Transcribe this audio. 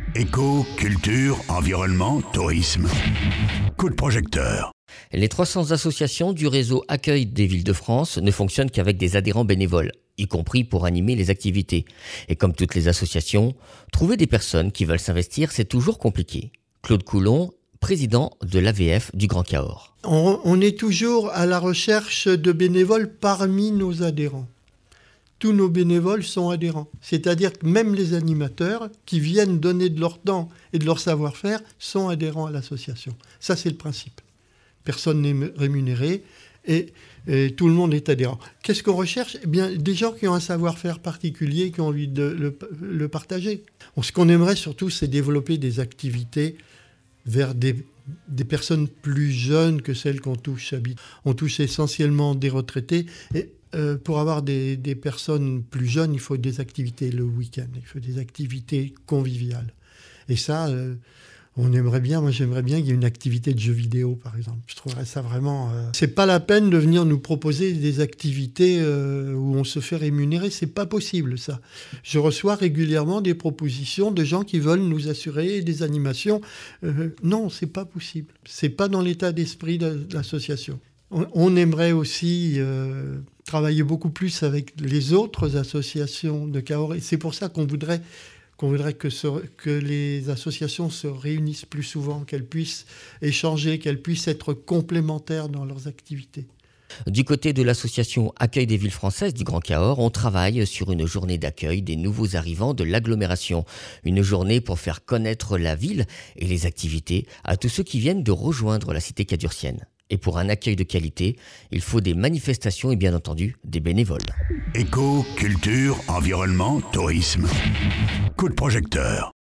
Éco, culture, environnement, tourisme. Coup de projecteur. Les 300 associations du réseau Accueil des villes de France ne fonctionnent qu'avec des adhérents bénévoles, y compris pour animer les activités. Et comme toutes les associations, trouver des personnes qui veulent s'investir, c'est toujours compliqué. Claude Coulon, président de l'AVF du Grand Cahors. On est toujours à la recherche de bénévoles parmi nos adhérents. Tous nos bénévoles sont adhérents. C'est-à-dire que même les animateurs qui viennent donner de leur temps et de leur savoir-faire sont adhérents à l'association. Ça, c'est le principe. Personne n'est rémunéré et tout le monde est adhérent. Qu'est-ce qu'on recherche ? Eh bien, des gens qui ont un savoir-faire particulier, qui ont envie de le partager. Ce qu'on aimerait surtout, c'est développer des activités vers des personnes plus jeunes que celles qu'on touche. On touche essentiellement des retraités. Et pour avoir des personnes plus jeunes, il faut des activités le week-end, il faut des activités conviviales. Et ça, j'aimerais bien qu'il y ait une activité de jeux vidéo, par exemple. Je trouverais ça vraiment... C'est pas la peine de venir nous proposer des activités où on se fait rémunérer, c'est pas possible, ça. Je reçois régulièrement des propositions de gens qui veulent nous assurer des animations. Non, c'est pas possible. C'est pas dans l'état d'esprit de l'association. On aimerait aussi travailler beaucoup plus avec les autres associations de Cahors. Et c'est pour ça qu'on voudrait que les associations se réunissent plus souvent, qu'elles puissent échanger, qu'elles puissent être complémentaires dans leurs activités. Du côté de l'association Accueil des villes françaises du Grand Cahors, on travaille sur une journée d'accueil des nouveaux arrivants de l'agglomération. Une journée pour faire connaître la ville et les activités à tous ceux qui viennent de rejoindre la cité cadurcienne. Et pour un accueil de qualité, il faut des manifestations et bien entendu des bénévoles. Éco, culture, environnement, tourisme. Coup de projecteur.